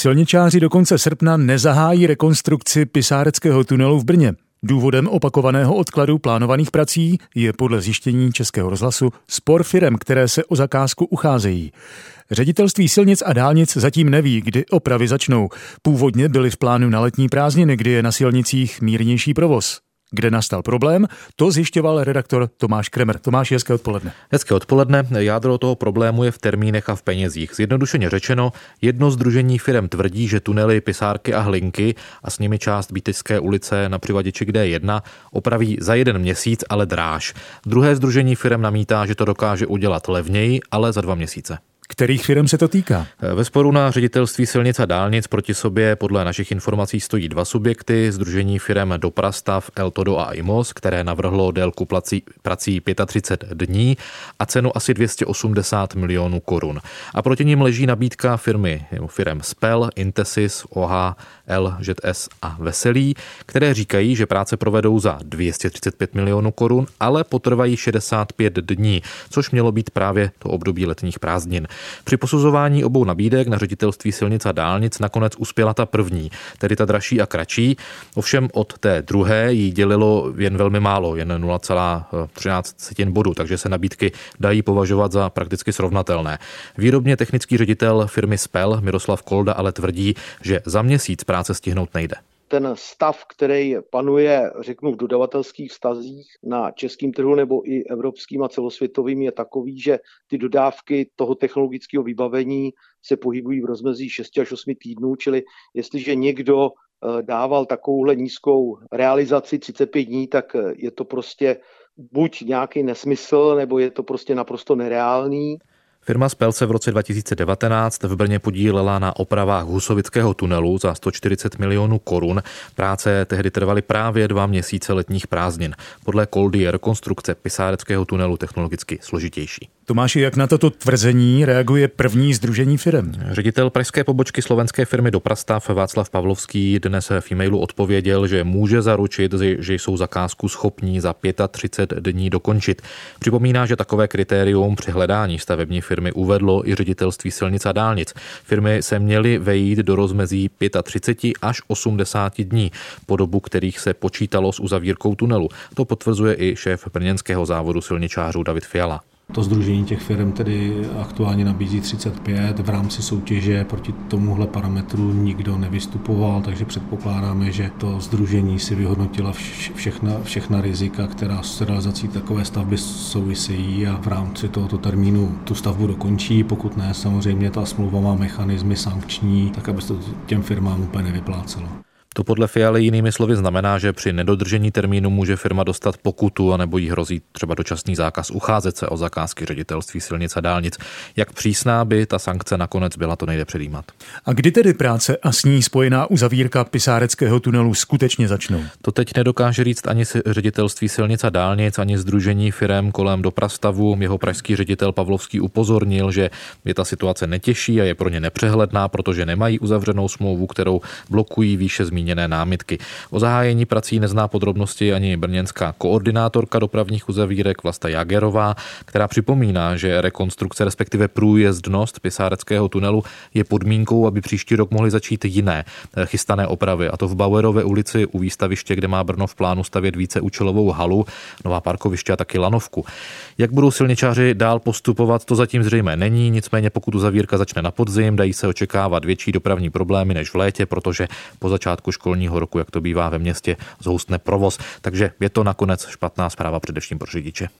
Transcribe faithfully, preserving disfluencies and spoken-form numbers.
Silničáři do konce srpna nezahájí rekonstrukci Pisáreckého tunelu v Brně. Důvodem opakovaného odkladu plánovaných prací je podle zjištění Českého rozhlasu spor firem, které se o zakázku ucházejí. Ředitelství silnic a dálnic zatím neví, kdy opravy začnou. Původně byly v plánu na letní prázdniny, kdy je na silnicích mírnější provoz. Kde nastal problém, to zjišťoval redaktor Tomáš Kremer. Tomáš, hezké odpoledne. Hezké odpoledne. Jádro toho problému je v termínech a v penězích. Zjednodušeně řečeno, jedno sdružení firem tvrdí, že tunely Pisárky a Hlinky a s nimi část Bítežské ulice na Přivaděči D jedna opraví za jeden měsíc, ale dráž. Druhé sdružení firem namítá, že to dokáže udělat levněji, ale za dva měsíce. Kterých firm se to týká? Ve sporu na Ředitelství silnic a dálnic proti sobě podle našich informací stojí dva subjekty, sdružení firem Doprastav, Eltodo a Imos, které navrhlo délku prací, prací třicet pět dní a cenu asi dvě stě osmdesát milionů korun. A proti nim leží nabídka firmy firem Spel, Intesis, O H L, Ž S a Veselý, které říkají, že práce provedou za dvě stě třicet pět milionů korun, ale potrvají šedesát pět dní, což mělo být právě to období letních prázdnin. Při posuzování obou nabídek na Ředitelství silnic a dálnic nakonec uspěla ta první, tedy ta dražší a kratší. Ovšem od té druhé jí dělilo jen velmi málo, jen nula celá třináct bodu, takže se nabídky dají považovat za prakticky srovnatelné. Výrobně technický ředitel firmy Spel Miroslav Kolda ale tvrdí, že za měsíc práce stihnout nejde. Ten stav, který panuje, řeknu, v dodavatelských vztazích na českém trhu nebo i evropským a celosvětovým, je takový, že ty dodávky toho technologického vybavení se pohybují v rozmezí šest až osm týdnů, čili jestliže někdo dával takovouhle nízkou realizaci třicet pět dní, tak je to prostě buď nějaký nesmysl, nebo je to prostě naprosto nereálný. Firma Spel se v roce dva tisíce devatenáct v Brně podílela na opravách Husovického tunelu za sto čtyřicet milionů korun. Práce tehdy trvaly právě dva měsíce letních prázdnin. Podle Koldy je rekonstrukce Pisáreckého tunelu technologicky složitější. Tomáši, jak na toto tvrzení reaguje první sdružení firem? Ředitel pražské pobočky slovenské firmy Doprastav Václav Pavlovský dnes v e-mailu odpověděl, že může zaručit, že jsou zakázku schopní za třicet pět dní dokončit. Připomíná, že takové kritérium při hledání stavební firmy uvedlo i Ředitelství silnic a dálnic. Firmy se měly vejít do rozmezí třicet pět až osmdesát dní, po dobu kterých se počítalo s uzavírkou tunelu. To potvrzuje i šéf brněnského závodu silničářů David Fiala. To sdružení těch firm tedy aktuálně nabízí třicet pět, v rámci soutěže proti tomuhle parametru nikdo nevystupoval, takže předpokládáme, že to sdružení si vyhodnotila všechna, všechna rizika, která s realizací takové stavby souvisejí a v rámci tohoto termínu tu stavbu dokončí, pokud ne, samozřejmě ta smlouva má mechanismy sankční, tak aby se to těm firmám úplně nevyplácelo. To podle Fialy jinými slovy znamená, že při nedodržení termínu může firma dostat pokutu anebo jí hrozí třeba dočasný zákaz ucházet se o zakázky Ředitelství silnic a dálnic. Jak přísná by ta sankce nakonec byla, to nejde předjímat. A kdy tedy práce a s ní spojená uzavírka Pisáreckého tunelu skutečně začnou? To teď nedokáže říct ani Ředitelství silnic a dálnic, ani sdružení firem kolem Doprastavu. Jeho pražský ředitel Pavlovský upozornil, že je ta situace netěžší a je pro ně nepřehledná, protože nemají uzavřenou smlouvu, kterou blokují výše zmíněné námitky. O zahájení prací nezná podrobnosti ani brněnská koordinátorka dopravních uzavírek Vlasta Jagerová, která připomíná, že rekonstrukce, respektive průjezdnost Pisáreckého tunelu je podmínkou, aby příští rok mohly začít jiné chystané opravy, a to v Bauerové ulici u výstaviště, kde má Brno v plánu stavět víceúčelovou halu, nová parkoviště a taky lanovku. Jak budou silničáři dál postupovat, to zatím zřejmé není, nicméně pokud uzavírka začne na podzim, dají se očekávat větší dopravní problémy než v létě, protože po začátku školního roku, jak to bývá ve městě, zhoustne provoz. Takže je to nakonec špatná zpráva především pro řidiče.